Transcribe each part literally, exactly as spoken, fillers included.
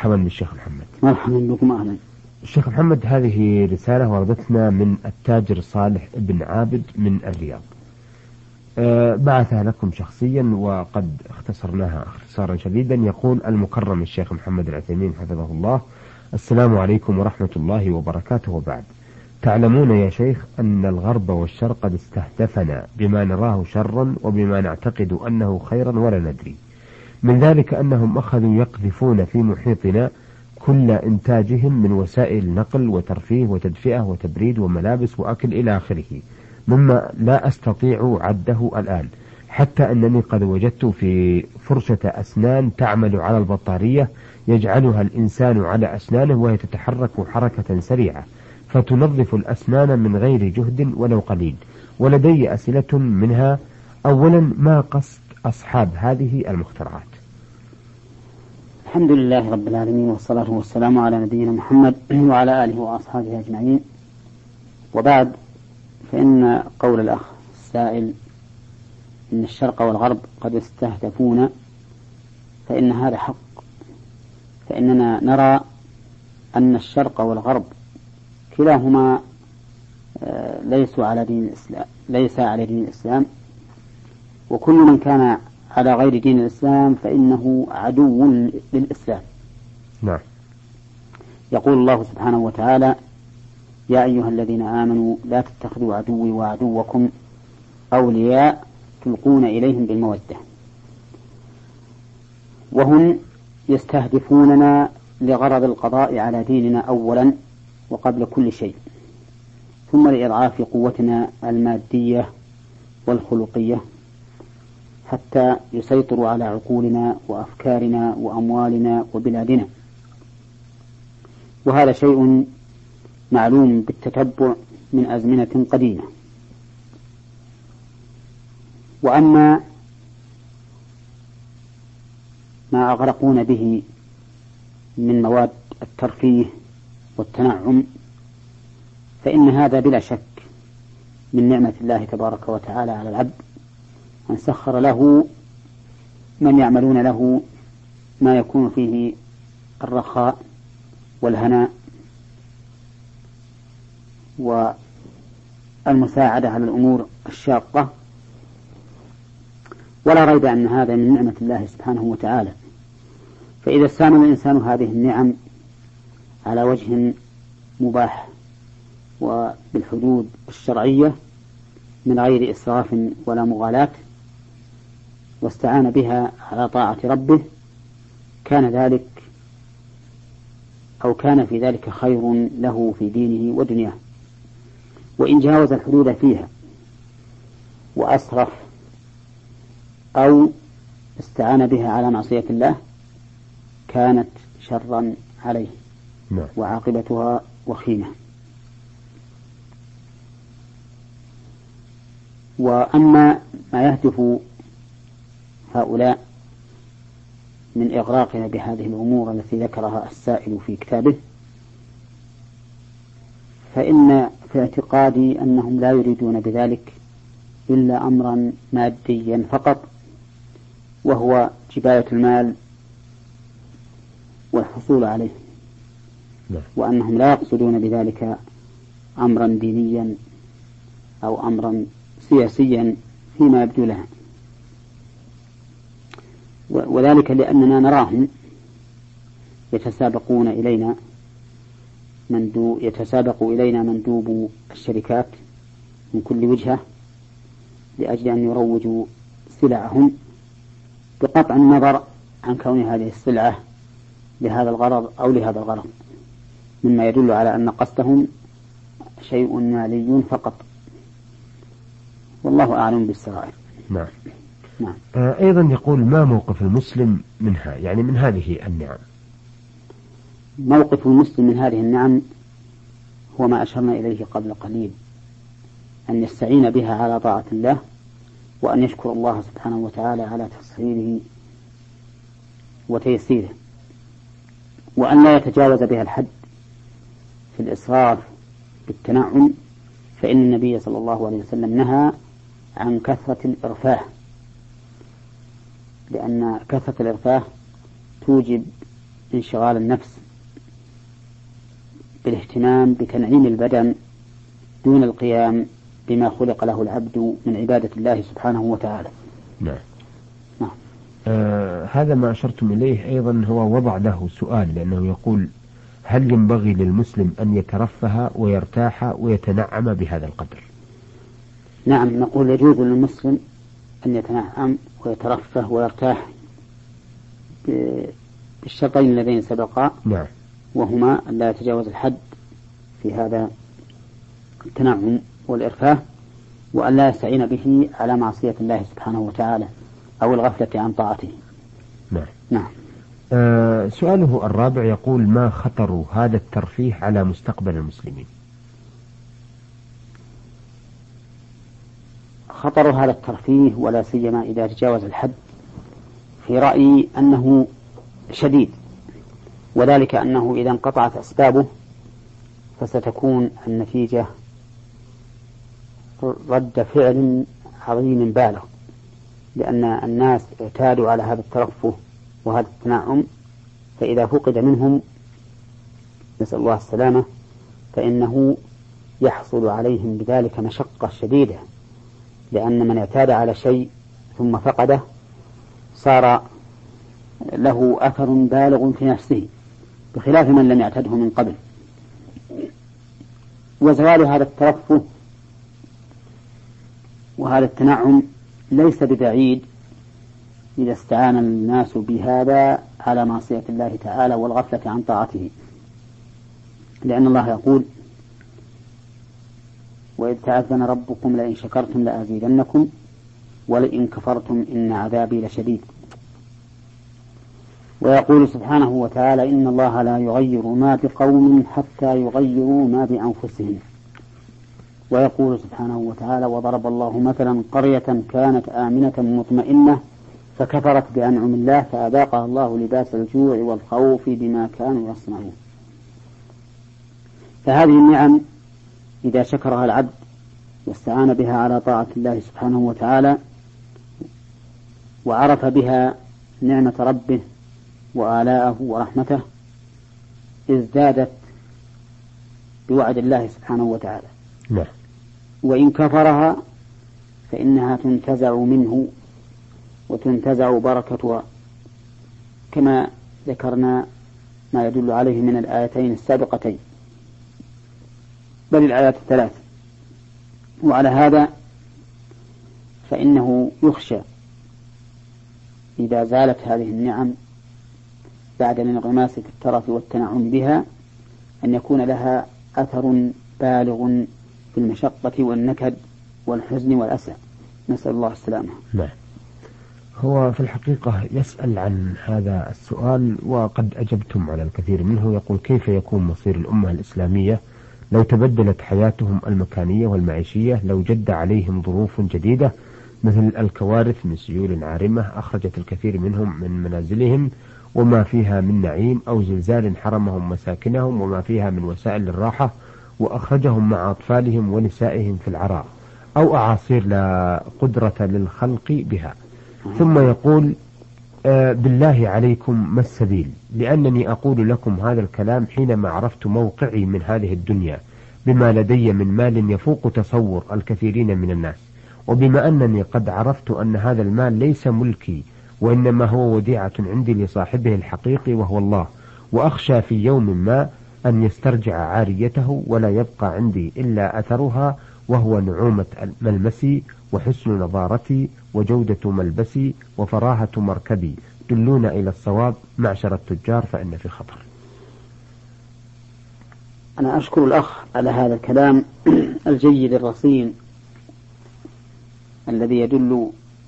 مرحبا بالشيخ محمد. مرحبا بكم أهلا. الشيخ محمد، هذه رسالة وردتنا من التاجر صالح بن عابد من الرياض، أه بعثها لكم شخصيا وقد اختصرناها اختصارا شديدا. يقول المكرم الشيخ محمد العثيمين حفظه الله: السلام عليكم ورحمة الله وبركاته، وبعد. تعلمون يا شيخ أن الغرب والشرق قد استهدفنا بما نراه شرا وبما نعتقد أنه خيرا ولا ندري. من ذلك أنهم أخذوا يقذفون في محيطنا كل إنتاجهم من وسائل نقل وترفيه وتدفئة وتبريد وملابس وأكل إلى آخره، مما لا أستطيع عده الآن، حتى أنني قد وجدت في فرشة أسنان تعمل على البطارية يجعلها الإنسان على أسنانه وهي تتحرك حركة سريعة فتنظف الأسنان من غير جهد ولو قليل. ولدي أسئلة منها: أولا، ما قصد أصحاب هذه المخترعات؟ الحمد لله رب العالمين، والصلاة والسلام على نبينا محمد وعلى آله وأصحابه أجمعين، وبعد. فإن قول الأخ السائل إن الشرق والغرب قد استهدفونا فإن هذا حق، فإننا نرى أن الشرق والغرب كلاهما ليسوا على دين الإسلام، ليس على دين الإسلام، وكل من كان على غير دين الإسلام فإنه عدو للإسلام. نعم. يقول الله سبحانه وتعالى: يا أيها الذين آمنوا لا تتخذوا عدوي وعدوكم أولياء تلقون إليهم بالمودة. وهم يستهدفوننا لغرض القضاء على ديننا أولا وقبل كل شيء، ثم لإضعاف قوتنا المادية والخلقية حتى يسيطروا على عقولنا وأفكارنا وأموالنا وبلادنا. وهذا شيء معلوم بالتتبع من أزمنة قديمة. وأما ما أغرقون به من مواد الترفيه والتنعم فإن هذا بلا شك من نعمة الله تبارك وتعالى على العبد، أن سخر له من يعملون له ما يكون فيه الرخاء والهناء والمساعدة على الأمور الشاقة. ولا ريب أن هذا من نعمة الله سبحانه وتعالى. فإذا استعمل الإنسان هذه النعم على وجه مباح وبالحدود الشرعية من غير إسراف ولا مغالاة، واستعان بها على طاعة ربه، كان ذلك أو كان في ذلك خير له في دينه ودنياه. وإن جاوز الحدود فيها وأسرف أو استعان بها على معصية الله كانت شرا عليه وعاقبتها وخيمة. وأما ما يهدف هؤلاء من إغراقنا بهذه الأمور التي ذكرها السائل في كتابه، فإن في اعتقادي أنهم لا يريدون بذلك إلا أمرا ماديا فقط، وهو جباية المال والحصول عليه، وأنهم لا يقصدون بذلك أمرا دينيا أو أمرا سياسيا فيما يبدو لها. وذلك لأننا نراهم يتسابقون إلينا مندوب يتسابق إلينا مندوب الشركات من كل وجهة لأجل أن يروجوا سلعهم، بقطع النظر عن كون هذه السلعة لهذا الغرض أو لهذا الغرض، مما يدل على أن قصدهم شيء مالي فقط، والله أعلم بالسرائر. نعم. نعم. آه أيضا يقول: ما موقف المسلم منها، يعني من هذه النعم؟ موقف المسلم من هذه النعم هو ما أشرنا إليه قبل قليل، أن يستعين بها على طاعة الله، وأن يشكر الله سبحانه وتعالى على تسخيره وتيسيره، وأن لا يتجاوز بها الحد في الإسراف بالتنعم، فإن النبي صلى الله عليه وسلم نهى عن كثرة الإرفاه، لأن كثرة الإرفاه توجب انشغال النفس بالاهتمام بتنعيم البدن دون القيام بما خلق له العبد من عبادة الله سبحانه وتعالى. نعم. نعم. آه هذا ما أشرتم إليه أيضا هو وضع له سؤال، لأنه يقول: هل ينبغي للمسلم أن يترفه ويرتاح ويتنعم بهذا القدر؟ نعم، نقول يجوز للمسلم أن يتنعم ويترفه ويرتاح بالشرطين اللذين سبقا. نعم. وهما أن لا يتجاوز الحد في هذا التنعم والإرفاه، وأن لا يستعين به على معصية الله سبحانه وتعالى أو الغفلة عن طاعته. نعم. نعم. آه سؤاله الرابع يقول: ما خطر هذا الترفيه على مستقبل المسلمين؟ خطر هذا الترفيه ولا سيما إذا تجاوز الحد في رأيي أنه شديد، وذلك أنه إذا انقطعت أسبابه فستكون النتيجة رد فعل عظيم بالغ، لأن الناس اعتادوا على هذا الترفه وهذا التنعم، فإذا فقد منهم نسأل الله السلامة فإنه يحصل عليهم بذلك مشقة شديدة، لأن من اعتاد على شيء ثم فقده صار له أثر بالغ في نفسه بخلاف من لم يعتده من قبل. وزوال هذا الترفه وهذا التنعم ليس ببعيد إذا استعان الناس بهذا على معصية الله تعالى والغفلة عن طاعته، لأن الله يقول: وإذ تأذن ربكم لئن شكرتم لأزيدنكم ولئن كفرتم إن عذابي لشديد. ويقول سبحانه وتعالى: إن الله لا يغير ما بقوم حتى يغيروا ما بأنفسهم. ويقول سبحانه وتعالى: وضرب الله مثلا قرية كانت آمنة مطمئنة فكفرت بأنعم الله فأذاقها الله لباس الجوع والخوف بما كانوا يصنعون. فهذه النعم إذا شكرها العبد واستعان بها على طاعة الله سبحانه وتعالى وعرف بها نعمة ربه وآلاءه ورحمته ازدادت بوعد الله سبحانه وتعالى. نعم. وإن كفرها فإنها تنتزع منه وتنتزع بركتها، كما ذكرنا ما يدل عليه من الآيتين السابقتين بل الآيات الثلاث. وعلى هذا فإنه يخشى إذا زالت هذه النعم بعد الانغماس في الترف والتنعم بها أن يكون لها أثر بالغ في المشقة والنكد والحزن والأسى، نسأل الله السلامة. نعم. هو في الحقيقة يسأل عن هذا السؤال وقد أجبتم على الكثير منه. يقول: كيف يكون مصير الأمة الإسلامية لو تبدلت حياتهم المكانية والمعيشية، لو جد عليهم ظروف جديدة مثل الكوارث من سيول عارمة أخرجت الكثير منهم من منازلهم وما فيها من نعيم، أو زلزال حرمهم مساكنهم وما فيها من وسائل الراحة وأخرجهم مع أطفالهم ونسائهم في العراء، أو أعاصير لا قدرة للخلق بها. ثم يقول: آه بالله عليكم ما السبيل؟ لأنني أقول لكم هذا الكلام حينما عرفت موقعي من هذه الدنيا بما لدي من مال يفوق تصور الكثيرين من الناس، وبما أنني قد عرفت أن هذا المال ليس ملكي وإنما هو وديعة عندي لصاحبه الحقيقي وهو الله، وأخشى في يوم ما أن يسترجع عاريته ولا يبقى عندي إلا أثرها، وهو نعومة ملمسي وحسن نظارتي وجودة ملبسي وفراهة مركبي، دلونا إلى الصواب معشر التجار فإن في خطر. أنا أشكر الأخ على هذا الكلام الجيد الرصين الذي يدل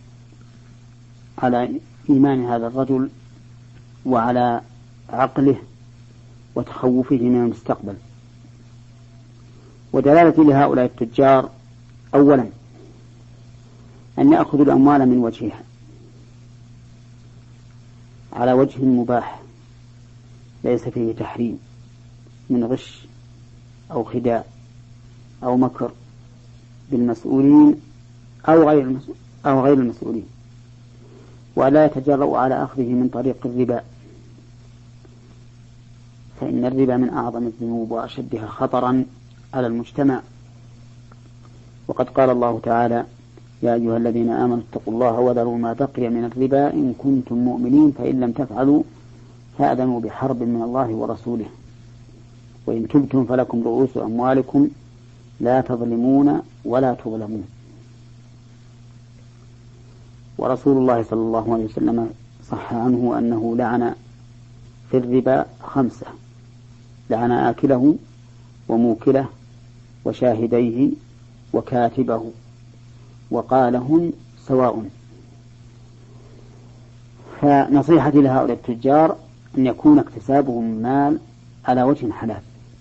على إيمان هذا الرجل وعلى عقله وتخوفه من المستقبل. ودلالتي لهؤلاء التجار أولا أن يأخذوا الأموال من وجهها على وجه مباح ليس فيه تحريم من غش أو خداع أو مكر بالمسؤولين أو غير المسؤول أو غير المسؤولين، ولا يتجرؤوا على أخذه من طريق الربا فإن الربا من أعظم الذنوب وأشدها خطرا على المجتمع. وقد قال الله تعالى: يا أيها الذين آمنوا اتقوا الله وذروا ما بقي من الربا إن كنتم مؤمنين فإن لم تفعلوا فأذنوا بحرب من الله ورسوله وإن تبتم فلكم رؤوس أموالكم لا تظلمون ولا تظلمون. ورسول الله صلى الله عليه وسلم صح عنه أنه لعن في الربا خمسة: لعن آكله وموكله وشاهديه وكاتبه وقال هم سواء. فنصيحتي لهؤلاء التجار أن يكون اكتسابهم مال على وجه حلال.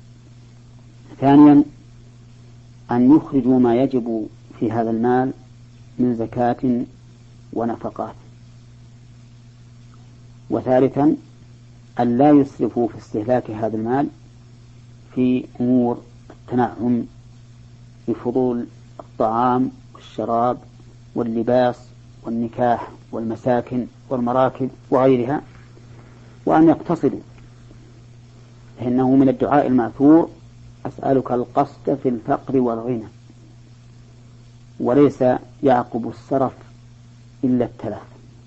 ثانيا أن يخرجوا ما يجب في هذا المال من زكاة ونفقات. وثالثا أن لا يسرفوا في استهلاك هذا المال في أمور التنعم بفضول الطعام والشراب واللباس والنكاح والمساكن والمراكب وغيرها، وأن يقتصدوا، فإنه من الدعاء المأثور: أسألك القصد في الفقر والغنى، وليس يعقب السرف إلا التلف.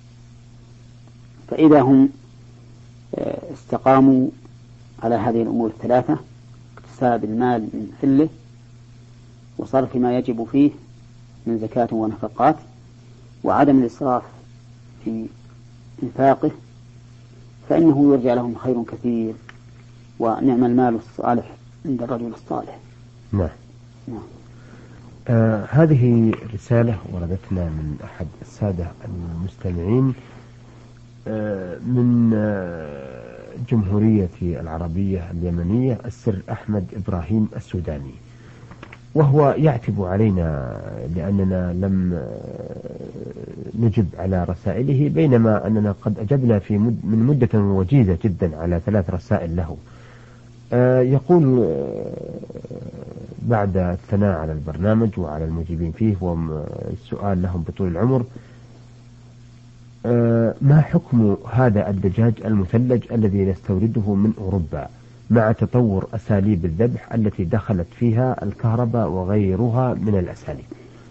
فإذا هم استقاموا على هذه الأمور الثلاثة: اكتساب المال من حله، وصرف ما يجب فيه من زكاة ونفقات، وعدم الإسراف في إنفاقه، فإنه يرجع لهم خير كثير، ونعم المال الصالح عند الرجل الصالح. نعم. نعم. آه هذه رسالة وردتنا من أحد السادة المستمعين آه من آه جمهورية العربية اليمنية السر أحمد إبراهيم السوداني، وهو يعتب علينا لأننا لم نجب على رسائله، بينما أننا قد أجبنا في مد من مدة وجيزة جدا على ثلاث رسائل له. يقول بعد الثناء على البرنامج وعلى المجيبين فيه والسؤال لهم بطول العمر: ما حكم هذا الدجاج المثلج الذي نستورده من أوروبا مع تطور أساليب الذبح التي دخلت فيها الكهرباء وغيرها من الأساليب؟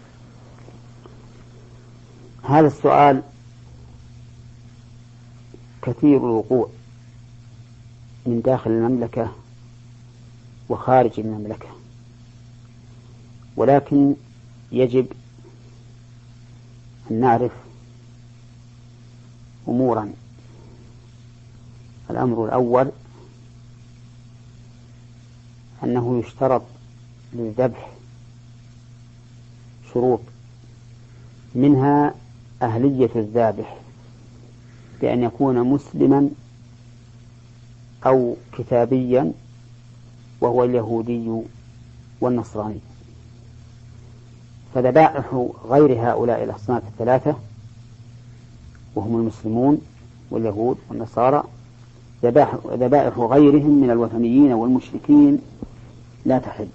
هذا السؤال كثير الوقوع من داخل المملكة وخارج المملكة، ولكن يجب أن نعرف أمورا. الأمر الأول أنه يشترط للذبح شروط، منها أهلية الذابح بأن يكون مسلما أو كتابيا، وهو اليهودي والنصراني. فذبائح غير هؤلاء الأصناف الثلاثة وهم المسلمون واليهود والنصارى، ذبائح غيرهم من الوثنيين والمشركين لا تحل،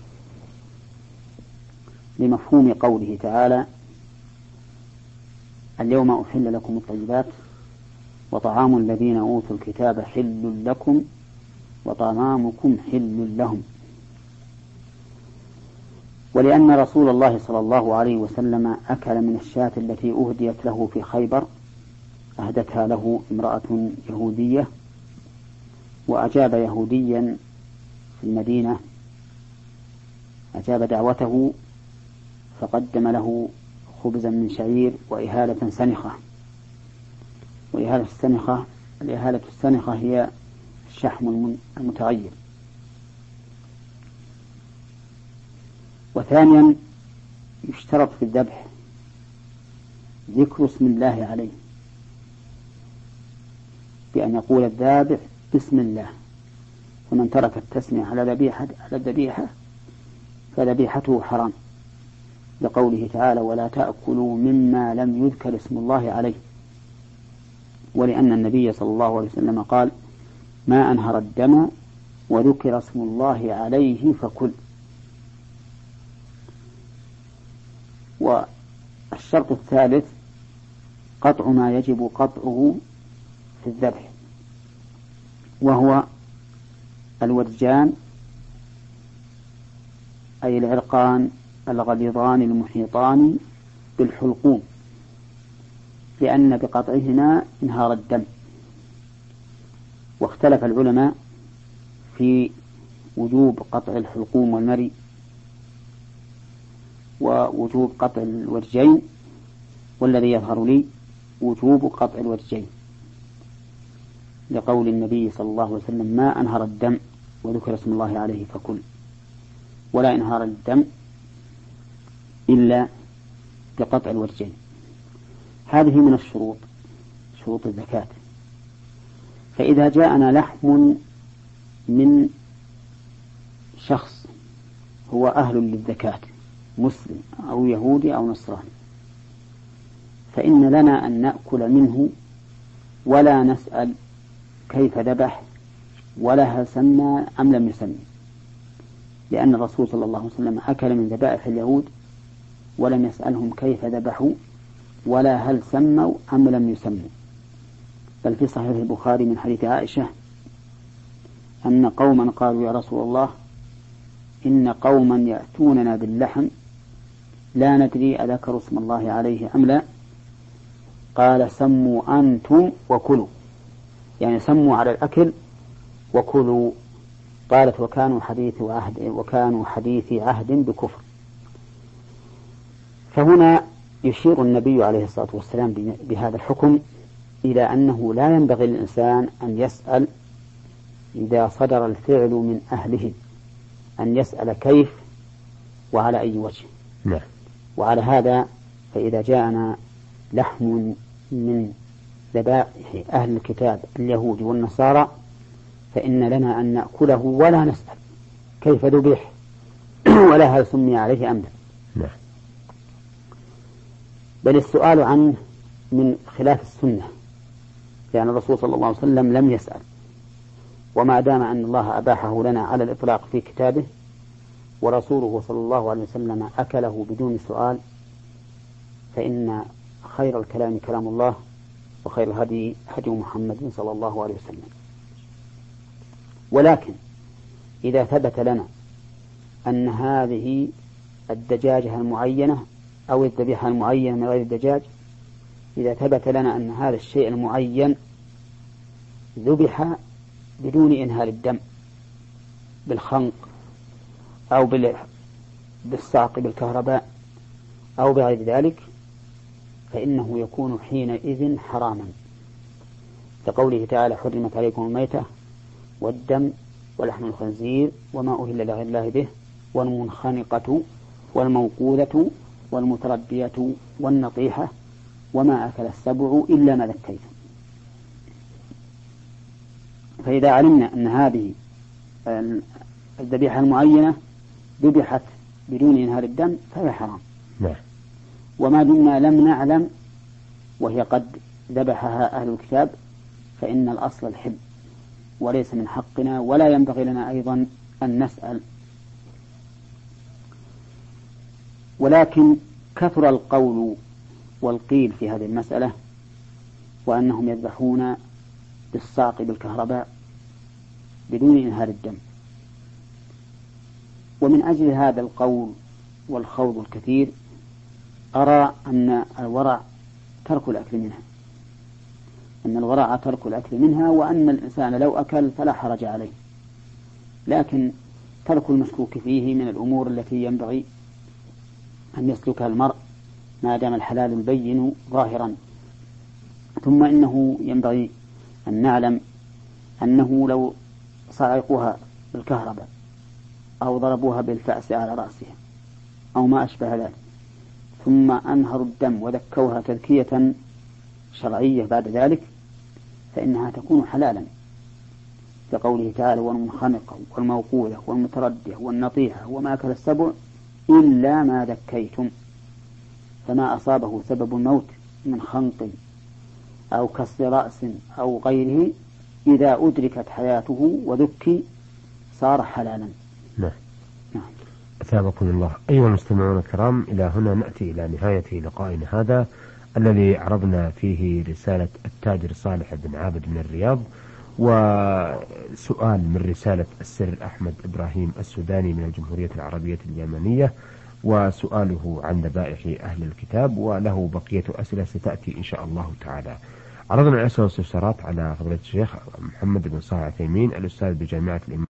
لمفهوم قوله تعالى: اليوم أحل لكم الطيبات وطعام الذين أوتوا الكتاب حل لكم وطعامكم حل لهم. ولأن رسول الله صلى الله عليه وسلم أكل من الشاة التي أهديت له في خيبر، أهدتها له امرأة يهودية، وأجاب يهوديا في المدينة، أجاب دعوته فقدم له خبزا من شعير وإهالة سنخة. وإهالة السنخة الإهالة السنخة هي الشحم المتغير. وثانيا يشترط في الذبح ذكر اسم الله عليه، بأن يقول الذابح بسم الله، فمن ترك التسمية على ذبيحة على الذبيحة فذبيحته حرام، لقوله تعالى: ولا تأكلوا مما لم يذكر اسم الله عليه. ولأن النبي صلى الله عليه وسلم قال: ما أنهر الدم وذكر اسم الله عليه فكل. والشرط الثالث قطع ما يجب قطعه في الذبح، وهو الودجان أي العرقان الغليظان المحيطان بالحلقوم، لأن بقطعهما انهار الدم. واختلف العلماء في وجوب قطع الحلقوم والمري ووجوب قطع الودجين، والذي يظهر لي وجوب قطع الودجين، لقول النبي صلى الله عليه وسلم: ما أنهر الدم وذكر اسم الله عليه فكل، ولا إنهار الدم إلا بقطع الودجين. هذه من الشروط، شروط الزكاة. فإذا جاءنا لحم من شخص هو أهل للزكاة، مسلم أو يهودي أو نصراني، فإن لنا أن نأكل منه ولا نسأل كيف ذبح ولا هل سمى أم لم يسمي، لأن الرسول صلى الله عليه وسلم أكل من ذبائح اليهود ولم يسألهم كيف ذبحوا ولا هل سموا أم لم يسموا. بل في صحيح البخاري من حديث عائشة أن قوما قالوا: يا رسول الله، إن قوما يأتوننا باللحم لا ندري أذكروا اسم الله عليه أم لا؟ قال: سموا أنتم وكلوا، يعني سموا على الأكل وكلوا. قالت: وكانوا حديث عهد وكانوا حديث عهد بكفر. فهنا يشير النبي عليه الصلاة والسلام بهذا الحكم إلى أنه لا ينبغي للإنسان أن يسأل إذا صدر الفعل من أهله، أن يسأل كيف وعلى أي وجه. نعم. وعلى هذا فإذا جاءنا لحم من ذبائح أهل الكتاب اليهود والنصارى فإن لنا أن نأكله ولا نسأل كيف ذبح ولا هل سمي عليه أم لا. نعم. بل السؤال عنه من خلاف السنة، لأن الرسول صلى الله عليه وسلم لم يسأل، وما دام أن الله أباحه لنا على الإطلاق في كتابه ورسوله صلى الله عليه وسلم أكله بدون سؤال، فإن خير الكلام كلام الله وخير الهدي هدي محمد صلى الله عليه وسلم. ولكن إذا ثبت لنا أن هذه الدجاجة المعينة أو الذبيحة المعينة من غير الدجاج، إذا ثبت لنا أن هذا الشيء المعين ذبح بدون إنهار الدم بالخنق أو بالصعق بالكهرباء أو بغير ذلك، فإنه يكون حينئذ حراما، كقوله تعالى: حرمت عليكم الميتة والدم ولحم الخنزير وما أهل لغير الله به والمنخنقة والموقوذة والمتردية والنطيحة وما أكل السبع إلا ما ذكيتم. فإذا علمنا أن هذه الذبيحة المعينة ذبحت بدون إنهار الدم فهي حرام. نعم. وما دمنا لم نعلم وهي قد ذبحها أهل الكتاب فإن الأصل الحل، وليس من حقنا ولا ينبغي لنا أيضا أن نسأل. ولكن كثر القول والقيل في هذه المسألة، وأنهم يذبحون بالصعق بالكهرباء بدون إنهار الدم. ومن أجل هذا القول والخوض الكثير أرى أن الورع ترك الأكل منها، أن الورع ترك الأكل منها، وأن الإنسان لو أكل فلا حرج عليه، لكن ترك المشكوك فيه من الأمور التي ينبغي أن يسلكها المرء ما دام الحلال البين ظاهرا. ثم إنه ينبغي أن نعلم أنه لو صعقوها بالكهرباء أو ضربوها بالفأس على رأسها أو ما أشبه ذلك ثم أنهروا الدم وذكوها تذكية شرعية بعد ذلك فإنها تكون حلالا، كقوله تعالى: والمنخنقة والموقوذة والمتردية والنطيحة وما أكل السبع إلا ما ذكيتم. فما أصابه سبب الموت من خنق أو كسر رأس أو غيره إذا أدركت حياته وذكي صار حلالا. نعم. نعم. أثابكم الله. أيها المستمعون الكرام، إلى هنا نأتي إلى نهاية لقائنا هذا الذي عرضنا فيه رسالة التاجر صالح بن عابد من الرياض، وسؤال من رسالة السر أحمد إبراهيم السوداني من الجمهورية العربية اليمنية، وسؤاله عن ذبائح أهل الكتاب، وله بقية أسئلة ستأتي إن شاء الله تعالى. عرضنا الأسئلة والاستفسارات على فضيلة الشيخ محمد بن صالح العثيمين الأستاذ بجامعة الإمام